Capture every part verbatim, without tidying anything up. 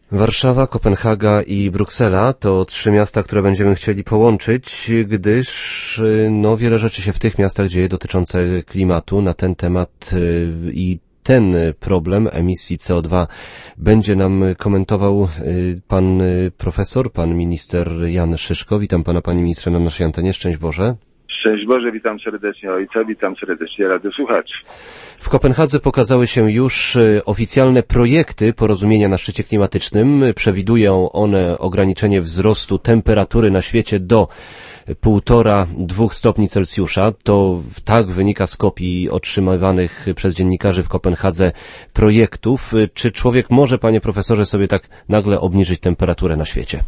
Warszawa, Kopenhaga i Bruksela to trzy miasta, które będziemy chcieli połączyć, gdyż no, wiele rzeczy się w tych miastach dzieje dotyczące klimatu. Na ten temat i ten problem emisji C O dwa będzie nam komentował pan profesor, pan minister Jan Szyszko. Witam pana, panie ministrze, na naszej antenie. Szczęść Boże. Szczęść Boże, witam serdecznie ojca, witam serdecznie radiosłuchaczy. W Kopenhadze pokazały się już oficjalne projekty porozumienia na szczycie klimatycznym. Przewidują one ograniczenie wzrostu temperatury na świecie do półtora do dwóch stopni Celsjusza. To tak wynika z kopii otrzymywanych przez dziennikarzy w Kopenhadze projektów. Czy człowiek może, panie profesorze, sobie tak nagle obniżyć temperaturę na świecie?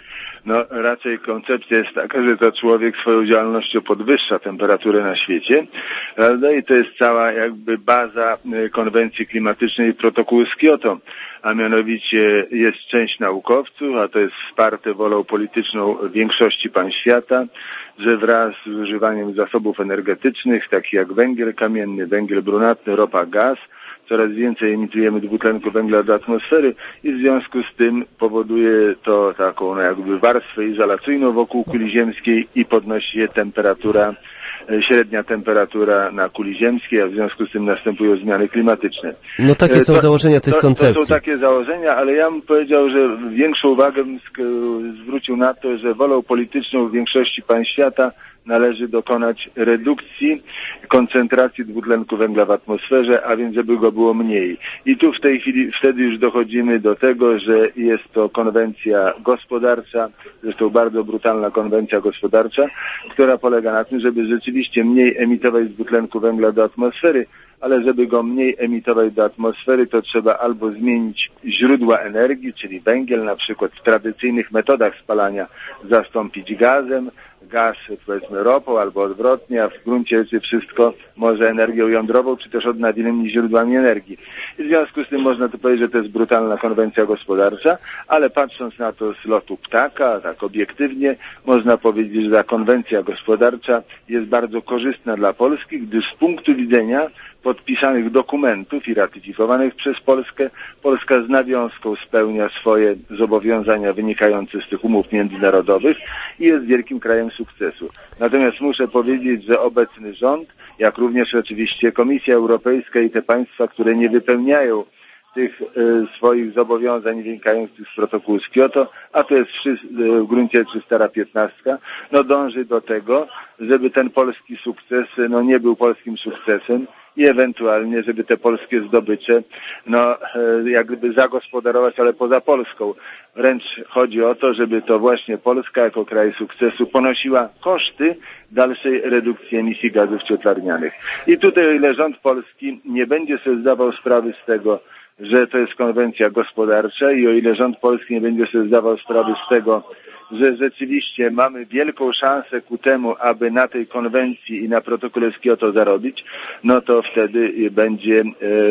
No raczej koncepcja jest taka, że to człowiek swoją działalnością podwyższa temperaturę na świecie, prawda? I to jest cała jakby baza konwencji klimatycznej i protokołu z Kioto, a mianowicie jest część naukowców, a to jest wsparte wolą polityczną większości państw świata, że wraz z używaniem zasobów energetycznych, takich jak węgiel kamienny, węgiel brunatny, ropa, gaz, coraz więcej emitujemy dwutlenku węgla do atmosfery i w związku z tym powoduje to taką no jakby warstwę izolacyjną wokół kuli ziemskiej i podnosi się temperatura, średnia temperatura na kuli ziemskiej, a w związku z tym następują zmiany klimatyczne. No takie są to, założenia tych to, koncepcji. To są takie założenia, ale ja bym powiedział, że większą uwagę bym zwrócił na to, że wolą polityczną w większości państw świata należy dokonać redukcji koncentracji dwutlenku węgla w atmosferze, a więc żeby go było mniej. I tu w tej chwili, wtedy już dochodzimy do tego, że jest to konwencja gospodarcza, zresztą bardzo brutalna konwencja gospodarcza, która polega na tym, żeby rzeczywiście mniej emitować dwutlenku węgla do atmosfery, ale żeby go mniej emitować do atmosfery, to trzeba albo zmienić źródła energii, czyli węgiel na przykład w tradycyjnych metodach spalania zastąpić gazem, gaz powiedzmy ropą albo odwrotnie, a w gruncie rzeczy wszystko może energią jądrową, czy też odnawialnymi źródłami energii. I w związku z tym można tu powiedzieć, że to jest brutalna konwencja gospodarcza, ale patrząc na to z lotu ptaka, tak obiektywnie, można powiedzieć, że ta konwencja gospodarcza jest bardzo korzystna dla Polski, gdyż z punktu widzenia podpisanych dokumentów i ratyfikowanych przez Polskę, Polska z nawiązką spełnia swoje zobowiązania wynikające z tych umów międzynarodowych i jest wielkim krajem sukcesu. Natomiast muszę powiedzieć, że obecny rząd, jak również oczywiście Komisja Europejska i te państwa, które nie wypełniają tych y, swoich zobowiązań wynikających z protokołu z Kioto, a to jest y, w gruncie rzeczy stara piętnastka, no dąży do tego, żeby ten polski sukces no nie był polskim sukcesem i ewentualnie, żeby te polskie zdobycze no y, jak gdyby zagospodarować, ale poza Polską. Wręcz chodzi o to, żeby to właśnie Polska jako kraj sukcesu ponosiła koszty dalszej redukcji emisji gazów cieplarnianych. I tutaj, o ile rząd polski nie będzie sobie zdawał sprawy z tego, że to jest konwencja gospodarcza i o ile rząd polski nie będzie sobie zdawał sprawy z tego, że rzeczywiście mamy wielką szansę ku temu, aby na tej konwencji i na protokole z Kioto zarobić, no to wtedy będzie,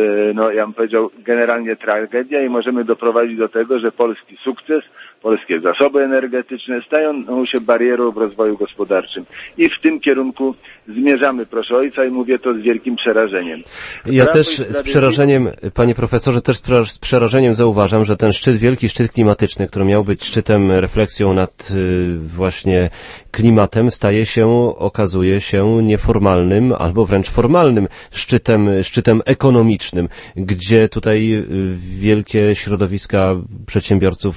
no ja bym powiedział, generalnie tragedia i możemy doprowadzić do tego, że polski sukces, polskie zasoby energetyczne stają się barierą w rozwoju gospodarczym. I w tym kierunku zmierzamy, proszę ojca, i mówię to z wielkim przerażeniem. Ja też z przerażeniem, panie profesorze, też z przerażeniem zauważam, że ten szczyt, wielki szczyt klimatyczny, który miał być szczytem refleksją nad właśnie klimatem, staje się, okazuje się nieformalnym albo wręcz formalnym szczytem, szczytem ekonomicznym, gdzie tutaj wielkie środowiska przedsiębiorców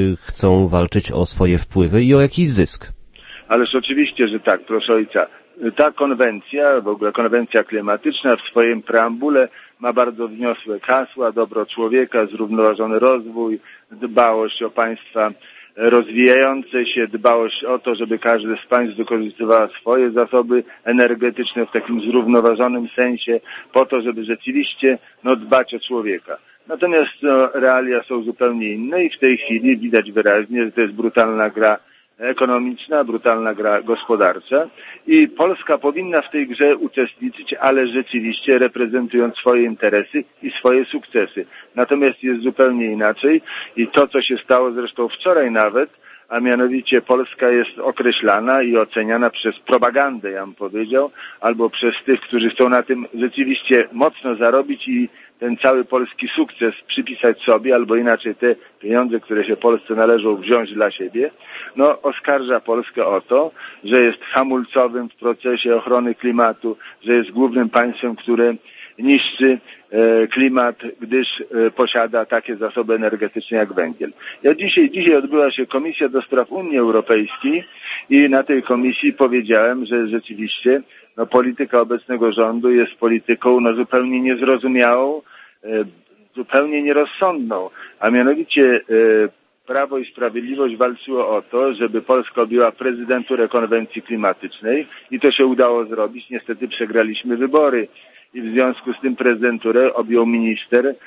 chcą walczyć o swoje wpływy i o jakiś zysk. Ależ oczywiście, że tak, proszę ojca. Ta konwencja, w ogóle konwencja klimatyczna w swoim preambule ma bardzo wniosłe hasła: dobro człowieka, zrównoważony rozwój, dbałość o państwa rozwijające się, dbałość o to, żeby każde z państw wykorzystywała swoje zasoby energetyczne w takim zrównoważonym sensie, po to, żeby rzeczywiście no, dbać o człowieka. Natomiast no, realia są zupełnie inne i w tej chwili widać wyraźnie, że to jest brutalna gra ekonomiczna, brutalna gra gospodarcza i Polska powinna w tej grze uczestniczyć, ale rzeczywiście reprezentując swoje interesy i swoje sukcesy. Natomiast jest zupełnie inaczej i to, co się stało zresztą wczoraj nawet, a mianowicie Polska jest określana i oceniana przez propagandę, ja bym powiedział, albo przez tych, którzy chcą na tym rzeczywiście mocno zarobić i ten cały polski sukces przypisać sobie, albo inaczej te pieniądze, które się Polsce należą, wziąć dla siebie, no oskarża Polskę o to, że jest hamulcowym w procesie ochrony klimatu, że jest głównym państwem, które niszczy e, klimat, gdyż e, posiada takie zasoby energetyczne jak węgiel. Ja dzisiaj, dzisiaj odbyła się Komisja do Spraw Unii Europejskiej i na tej komisji powiedziałem, że rzeczywiście no, polityka obecnego rządu jest polityką no, zupełnie niezrozumiałą, e, zupełnie nierozsądną, a mianowicie e, Prawo i Sprawiedliwość walczyło o to, żeby Polska objęła prezydenturę konwencji klimatycznej i to się udało zrobić. Niestety przegraliśmy wybory i w związku z tym prezydenturę objął minister e,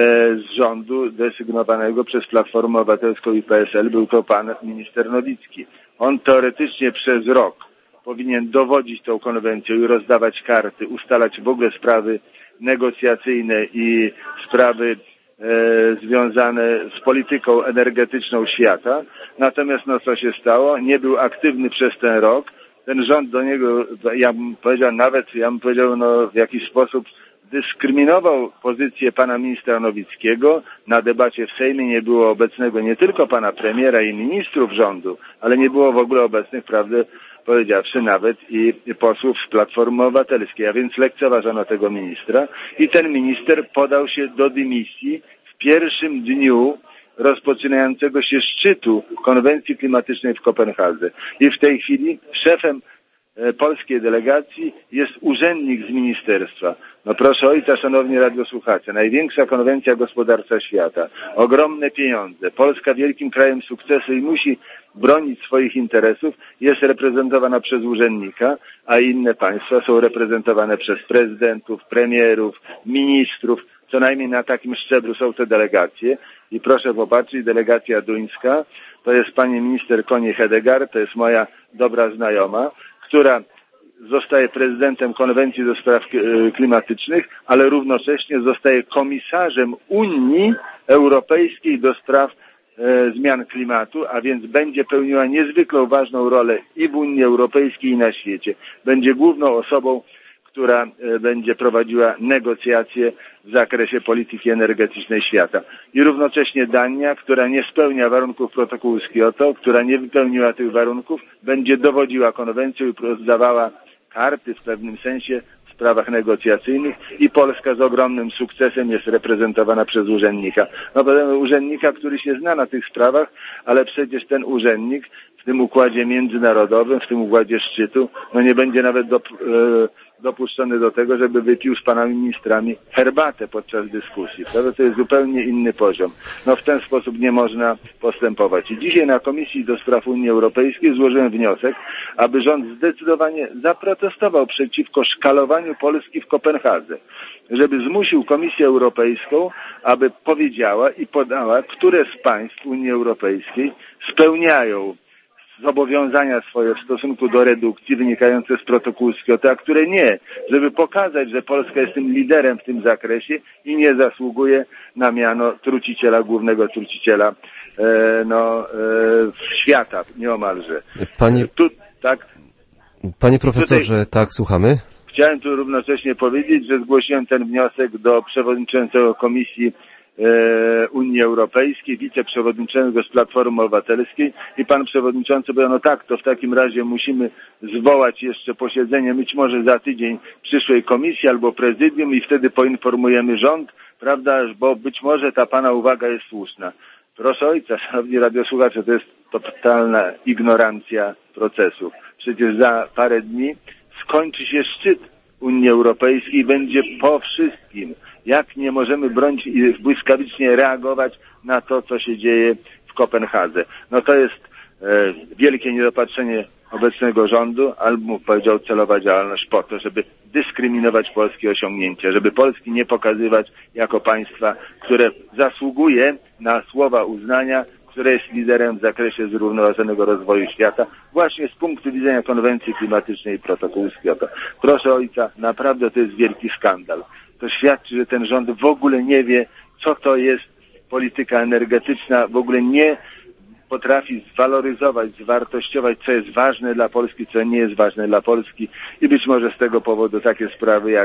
z rządu desygnowanego przez Platformę Obywatelską i P S L. Był to pan minister Nowicki. On teoretycznie przez rok powinien dowodzić tą konwencją i rozdawać karty, ustalać w ogóle sprawy negocjacyjne i sprawy E, związane z polityką energetyczną świata. Natomiast no co się stało? Nie był aktywny przez ten rok. Ten rząd do niego, ja bym powiedział nawet, ja bym powiedział, no w jakiś sposób dyskryminował pozycję pana ministra Nowickiego. Na debacie w Sejmie nie było obecnego nie tylko pana premiera i ministrów rządu, ale nie było w ogóle obecnych, prawdę powiedziawszy, nawet i posłów z Platformy Obywatelskiej, a więc lekceważono tego ministra i ten minister podał się do dymisji w pierwszym dniu rozpoczynającego się szczytu konwencji klimatycznej w Kopenhadze. I w tej chwili szefem e, polskiej delegacji jest urzędnik z ministerstwa. No proszę ojca, szanowni radiosłuchacze, największa konwencja gospodarcza świata, ogromne pieniądze, Polska wielkim krajem sukcesu i musi bronić swoich interesów, jest reprezentowana przez urzędnika, a inne państwa są reprezentowane przez prezydentów, premierów, ministrów, co najmniej na takim szczeblu są te delegacje. I proszę popatrzeć, delegacja duńska, to jest pani minister Connie Hedegaard, to jest moja dobra znajoma, która zostaje prezydentem konwencji do spraw klimatycznych, ale równocześnie zostaje komisarzem Unii Europejskiej do spraw e, zmian klimatu, a więc będzie pełniła niezwykle ważną rolę i w Unii Europejskiej, i na świecie. Będzie główną osobą, która e, będzie prowadziła negocjacje w zakresie polityki energetycznej świata. I równocześnie Dania, która nie spełnia warunków protokołu z Kioto, która nie wypełniła tych warunków, będzie dowodziła konwencją i rozdawała karty w pewnym sensie w sprawach negocjacyjnych i Polska z ogromnym sukcesem jest reprezentowana przez urzędnika. No potem urzędnika, który się zna na tych sprawach, ale przecież ten urzędnik w tym układzie międzynarodowym, w tym układzie szczytu, no nie będzie nawet do, e, dopuszczony do tego, żeby wypił z panami ministrami herbatę podczas dyskusji. Prawda? To jest zupełnie inny poziom. No w ten sposób nie można postępować. I dzisiaj na Komisji do Spraw Unii Europejskiej złożyłem wniosek, aby rząd zdecydowanie zaprotestował przeciwko szkalowaniu Polski w Kopenhadze. Żeby zmusił Komisję Europejską, aby powiedziała i podała, które z państw Unii Europejskiej spełniają zobowiązania swoje w stosunku do redukcji wynikające z protokołu z Kioto, a które nie, żeby pokazać, że Polska jest tym liderem w tym zakresie i nie zasługuje na miano truciciela, głównego truciciela e, no, e, świata nieomalże. Panie, tu, tak, panie profesorze, tutaj tak, słuchamy. Chciałem tu równocześnie powiedzieć, że zgłosiłem ten wniosek do przewodniczącego Komisji Unii Europejskiej, wiceprzewodniczącego z Platformy Obywatelskiej i pan przewodniczący powiedział, no tak, to w takim razie musimy zwołać jeszcze posiedzenie, być może za tydzień przyszłej komisji albo prezydium i wtedy poinformujemy rząd, prawda, bo być może ta pana uwaga jest słuszna. Proszę ojca, szanowni radiosłuchacze, to jest totalna ignorancja procesu. Przecież za parę dni skończy się szczyt Unii Europejskiej i będzie po wszystkim. Jak nie możemy bronić i błyskawicznie reagować na to, co się dzieje w Kopenhadze. No to jest e, wielkie niedopatrzenie obecnego rządu, albo powiedział celowa działalność po to, żeby dyskryminować polskie osiągnięcia, żeby Polski nie pokazywać jako państwa, które zasługuje na słowa uznania, które jest liderem w zakresie zrównoważonego rozwoju świata, właśnie z punktu widzenia konwencji klimatycznej i protokołu z Kioto. Proszę ojca, naprawdę to jest wielki skandal. To świadczy, że ten rząd w ogóle nie wie, co to jest polityka energetyczna, w ogóle nie potrafi zwaloryzować, zwartościować, co jest ważne dla Polski, co nie jest ważne dla Polski i być może z tego powodu takie sprawy jak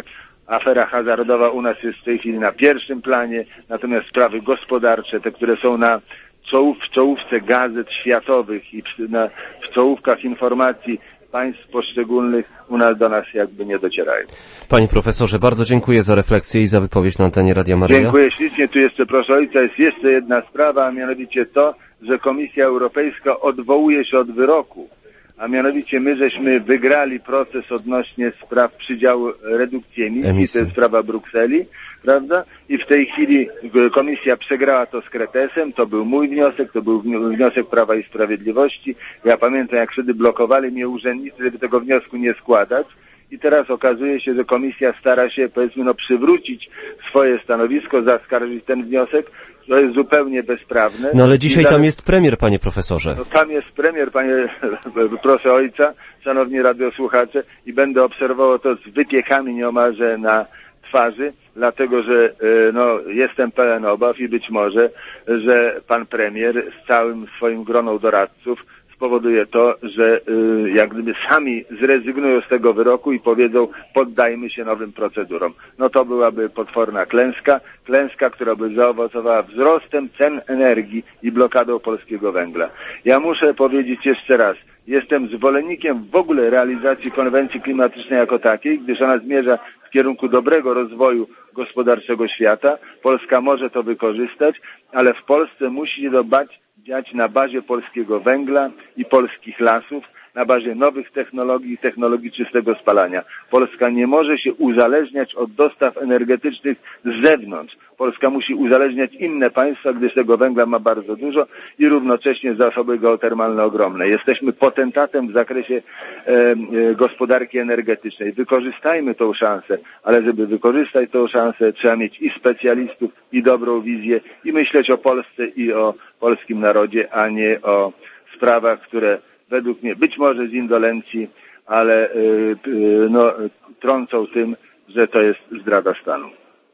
afera hazardowa u nas jest w tej chwili na pierwszym planie, natomiast sprawy gospodarcze, te, które są na czołów, w czołówce gazet światowych i na, w czołówkach informacji państw poszczególnych, u nas do nas jakby nie docierają. Panie profesorze, bardzo dziękuję za refleksję i za wypowiedź na antenie Radia Maryja. Dziękuję ślicznie. Tu jeszcze, proszę ojca, jest jeszcze jedna sprawa, a mianowicie to, że Komisja Europejska odwołuje się od wyroku, a mianowicie my żeśmy wygrali proces odnośnie spraw przydziału redukcji emisji, emisji. To jest sprawa Brukseli, prawda? I w tej chwili Komisja przegrała to z Kretesem, to był mój wniosek, to był wniosek Prawa i Sprawiedliwości. Ja pamiętam, jak wtedy blokowali mnie urzędnicy, żeby tego wniosku nie składać. I teraz okazuje się, że Komisja stara się, powiedzmy, no przywrócić swoje stanowisko, zaskarżyć ten wniosek. To jest zupełnie bezprawne. No ale dzisiaj tam jest premier, panie profesorze. No tam jest premier, panie, proszę ojca, szanowni radiosłuchacze, i będę obserwował to z wypiekami nieomalże na twarzy, dlatego że no, jestem pełen obaw i być może, że pan premier z całym swoim groną doradców spowoduje to, że y, jak gdyby sami zrezygnują z tego wyroku i powiedzą, poddajmy się nowym procedurom. No to byłaby potworna klęska, klęska, która by zaowocowała wzrostem cen energii i blokadą polskiego węgla. Ja muszę powiedzieć jeszcze raz, jestem zwolennikiem w ogóle realizacji konwencji klimatycznej jako takiej, gdyż ona zmierza w kierunku dobrego rozwoju gospodarczego świata. Polska może to wykorzystać, ale w Polsce musi się dbać dziać na bazie polskiego węgla i polskich lasów, na bazie nowych technologii i technologii czystego spalania. Polska nie może się uzależniać od dostaw energetycznych z zewnątrz. Polska musi uzależniać inne państwa, gdyż tego węgla ma bardzo dużo i równocześnie zasoby geotermalne ogromne. Jesteśmy potentatem w zakresie e, e, gospodarki energetycznej. Wykorzystajmy tą szansę, ale żeby wykorzystać tą szansę, trzeba mieć i specjalistów, i dobrą wizję, i myśleć o Polsce i o polskim narodzie, a nie o sprawach, które według mnie, być może z indolencji, ale yy, yy, no, trącą tym, że to jest zdrada stanu.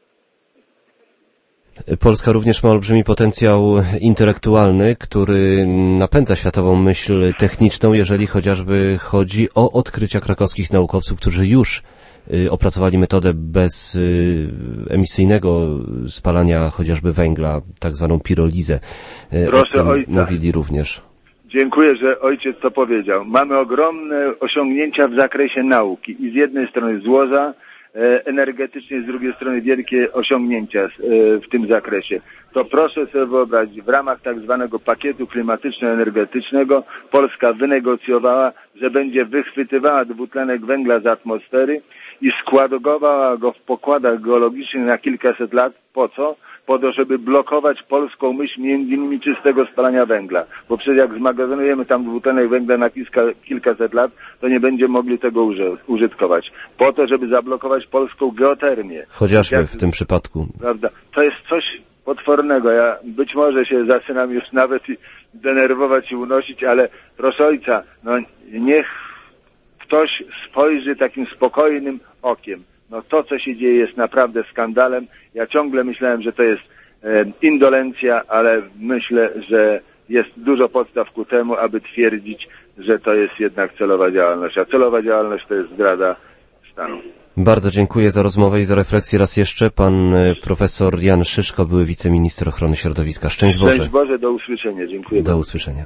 Polska również ma olbrzymi potencjał intelektualny, który napędza światową myśl techniczną, jeżeli chociażby chodzi o odkrycia krakowskich naukowców, którzy już opracowali metodę bezemisyjnego spalania chociażby węgla, tak zwaną pirolizę. Proszę o tym ojca. Mówili również. Dziękuję, że ojciec to powiedział. Mamy ogromne osiągnięcia w zakresie nauki i z jednej strony złoża energetycznie, z drugiej strony wielkie osiągnięcia w tym zakresie. To proszę sobie wyobrazić, w ramach tak zwanego pakietu klimatyczno-energetycznego Polska wynegocjowała, że będzie wychwytywała dwutlenek węgla z atmosfery i składowała go w pokładach geologicznych na kilkaset lat. Po co? Po to, żeby blokować polską myśl między innymi czystego spalania węgla. Bo przecież jak zmagazynujemy tam dwutlenek węgla na kilka, kilkaset lat, to nie będziemy mogli tego użytkować. Po to, żeby zablokować polską geotermię. Chociażby jak, w tym przypadku. Prawda? To jest coś potwornego. Ja być może się zaczynam już nawet denerwować i unosić, ale proszę ojca, no niech ktoś spojrzy takim spokojnym okiem. No to, co się dzieje, jest naprawdę skandalem. Ja ciągle myślałem, że to jest e, indolencja, ale myślę, że jest dużo podstaw ku temu, aby twierdzić, że to jest jednak celowa działalność. A celowa działalność to jest zdrada stanu. Bardzo dziękuję za rozmowę i za refleksję raz jeszcze. Pan profesor Jan Szyszko, były wiceminister ochrony środowiska. Szczęść Boże. Szczęść Boże, do usłyszenia. Dziękuję Do bardzo. usłyszenia.